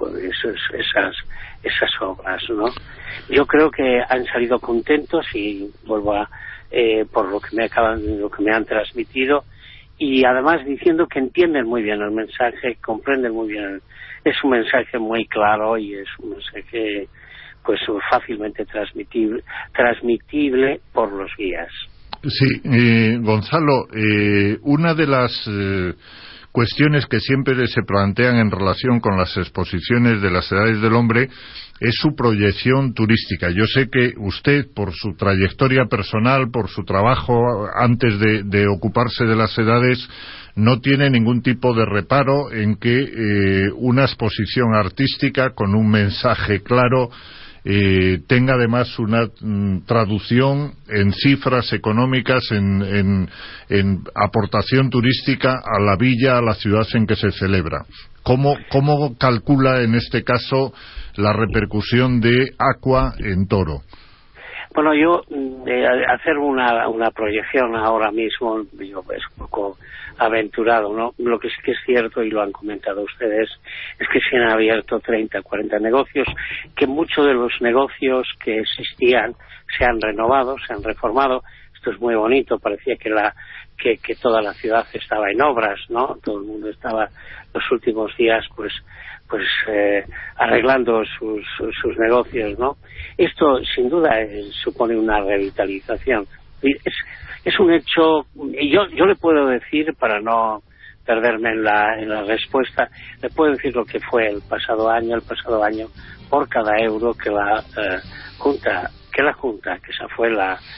esas obras, ¿no? Yo creo que han salido contentos y vuelvo a por lo que me han transmitido, y además diciendo que entienden muy bien el mensaje, comprenden muy bien. Es un mensaje muy claro y es un mensaje pues fácilmente transmitible por los guías. Sí, Gonzalo, una de las cuestiones que siempre se plantean en relación con las exposiciones de las edades del hombre es su proyección turística. Yo sé que usted, por su trayectoria personal, por su trabajo antes de ocuparse de las edades, no tiene ningún tipo de reparo en que una exposición artística con un mensaje claro tenga además una traducción en cifras económicas, en aportación turística a la villa, a la ciudad en que se celebra. ¿Cómo calcula en este caso la repercusión de Aqua en Toro? Bueno, yo hacer una proyección ahora mismo es un poco aventurado, ¿no? Lo que sí que es cierto, y lo han comentado ustedes, es que se han abierto 30, 40 negocios, que muchos de los negocios que existían se han renovado, se han reformado. Esto es muy bonito, parecía que toda la ciudad estaba en obras, ¿no? Todo el mundo estaba los últimos días pues arreglando sus negocios, ¿no? Esto sin duda supone una revitalización. Es un hecho, y yo le puedo decir, para no perderme en la respuesta, le puedo decir lo que fue el pasado año, por cada euro que la Junta, que esa fue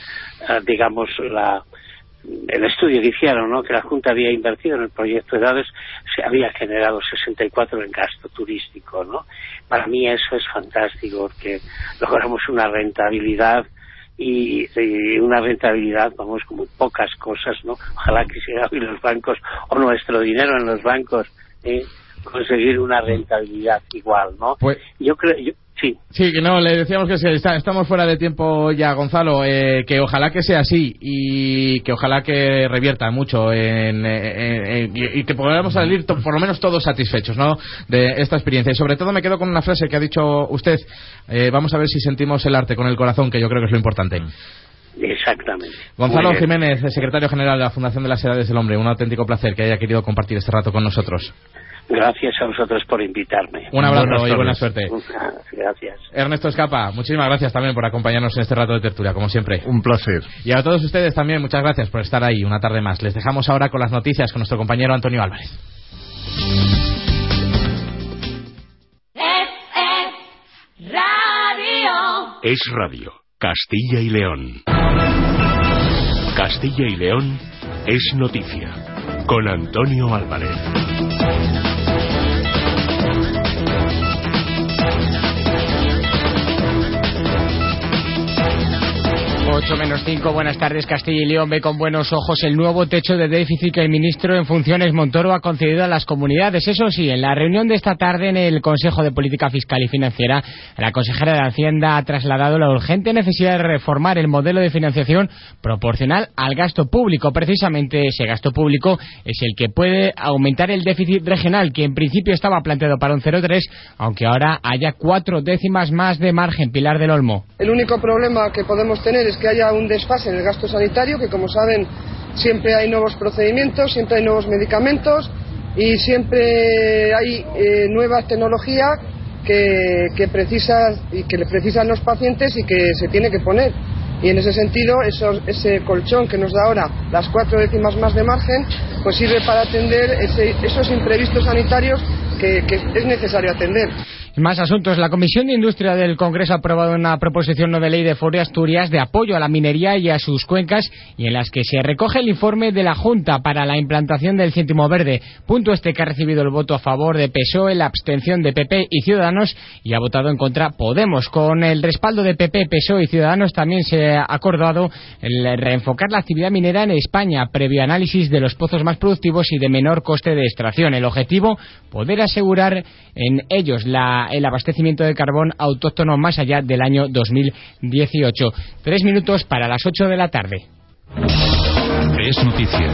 el estudio que hicieron, ¿no?, que la Junta había invertido en el proyecto de edades, se había generado 64 en gasto turístico, ¿no? Para mí eso es fantástico, porque logramos una rentabilidad y una rentabilidad, vamos, como pocas cosas, ¿no? Ojalá quisieran los bancos o nuestro dinero en los bancos conseguir una rentabilidad igual, ¿no? Pues, yo creo. Sí, que no, le decíamos que estamos fuera de tiempo ya, Gonzalo, que ojalá que sea así y que ojalá que revierta mucho y que podamos salir por lo menos todos satisfechos, ¿no?, de esta experiencia. Y sobre todo me quedo con una frase que ha dicho usted, vamos a ver si sentimos el arte con el corazón, que yo creo que es lo importante. Exactamente. Gonzalo Jiménez, secretario general de la Fundación de las Edades del Hombre, un auténtico placer que haya querido compartir este rato con nosotros. Gracias a vosotros por invitarme. Un abrazo y buena suerte. Gracias. Ernesto Escapa, muchísimas gracias también por acompañarnos en este rato de tertulia, como siempre. Un placer. Y a todos ustedes también, muchas gracias por estar ahí una tarde más. Les dejamos ahora con las noticias con nuestro compañero Antonio Álvarez. Es Radio Castilla y León. Castilla y León es noticia con Antonio Álvarez. 8:05, buenas tardes. Castilla y León ve con buenos ojos el nuevo techo de déficit que el ministro en funciones Montoro ha concedido a las comunidades. Eso sí, en la reunión de esta tarde en el Consejo de Política Fiscal y Financiera, la consejera de Hacienda ha trasladado la urgente necesidad de reformar el modelo de financiación proporcional al gasto público. Precisamente ese gasto público es el que puede aumentar el déficit regional, que en principio estaba planteado para un 0,3, aunque ahora haya 4 décimas más de margen. Pilar del Olmo. El único problema que podemos tener es que haya un desfase en el gasto sanitario, que como saben siempre hay nuevos procedimientos, siempre hay nuevos medicamentos y siempre hay nueva tecnología que le precisan los pacientes y que se tiene que poner. Y en ese sentido, ese colchón que nos da ahora las 4 décimas más de margen, pues sirve para atender esos imprevistos sanitarios que es necesario atender. Más asuntos. La Comisión de Industria del Congreso ha aprobado una proposición no de ley de Foro de Asturias de apoyo a la minería y a sus cuencas, y en las que se recoge el informe de la Junta para la implantación del céntimo verde. Punto este que ha recibido el voto a favor de PSOE, la abstención de PP y Ciudadanos, y ha votado en contra Podemos. Con el respaldo de PP, PSOE y Ciudadanos también se ha acordado el reenfocar la actividad minera en España, previo análisis de los pozos más productivos y de menor coste de extracción. El objetivo, poder asegurar en ellos el abastecimiento de carbón autóctono más allá del año 2018. 3 minutos para las 8 de la tarde. Es noticia.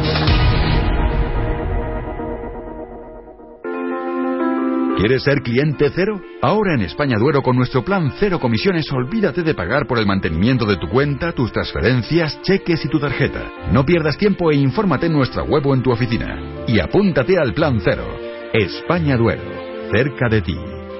¿Quieres ser cliente cero? Ahora en España Duero, con nuestro plan cero comisiones, olvídate de pagar por el mantenimiento de tu cuenta, tus transferencias, cheques y tu tarjeta. No pierdas tiempo e infórmate en nuestra web o en tu oficina. Y apúntate al plan cero. España Duero, cerca de ti.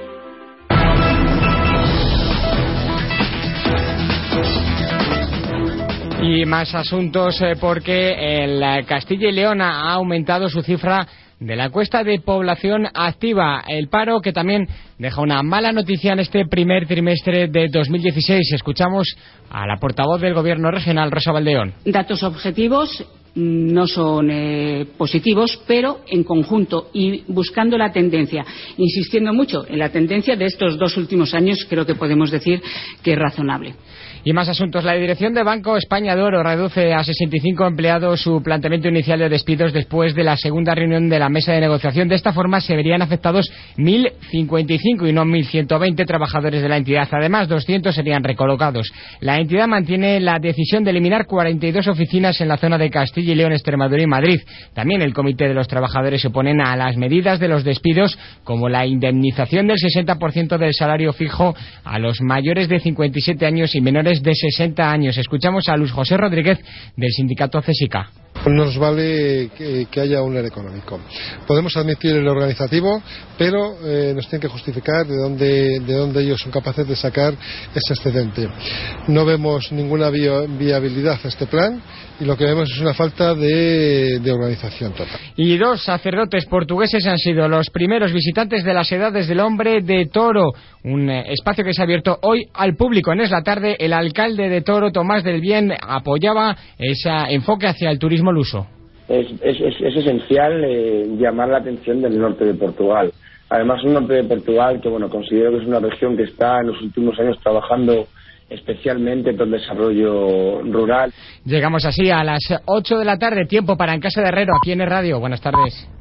Y más asuntos porque el Castilla y León ha aumentado su cifra de la encuesta de población activa. El paro, que también deja una mala noticia en este primer trimestre de 2016. Escuchamos a la portavoz del Gobierno regional, Rosa Valdeón. Datos objetivos no son positivos, pero en conjunto y buscando la tendencia, insistiendo mucho en la tendencia de estos 2 últimos años, creo que podemos decir que es razonable. Y más asuntos. La dirección de Banco España Duero reduce a 65 empleados su planteamiento inicial de despidos después de la segunda reunión de la mesa de negociación. De esta forma se verían afectados 1.055 y no 1.120 trabajadores de la entidad. Además, 200 serían recolocados. La entidad mantiene la decisión de eliminar 42 oficinas en la zona de Castilla y León, Extremadura y Madrid. También el Comité de los Trabajadores se oponen a las medidas de los despidos, como la indemnización del 60% del salario fijo a los mayores de 57 años y menores de 60 años. Escuchamos a Luis José Rodríguez del sindicato CESICA. Nos vale que haya un ERE económico. Podemos admitir el organizativo, pero nos tienen que justificar de dónde ellos son capaces de sacar ese excedente. No vemos ninguna viabilidad a este plan y lo que vemos es una falta de organización total. Y 2 sacerdotes portugueses han sido los primeros visitantes de las Edades del Hombre de Toro, un espacio que se ha abierto hoy al público. En Es la Tarde, el alcalde de Toro, Tomás del Bien, apoyaba ese enfoque hacia el turismo luso. Es esencial llamar la atención del norte de Portugal. Además, un norte de Portugal que, considero que es una región que está en los últimos años trabajando especialmente por el desarrollo rural. Llegamos así a las 8 de la tarde, tiempo para En Casa de Herrero, aquí en Es Radio. Buenas tardes.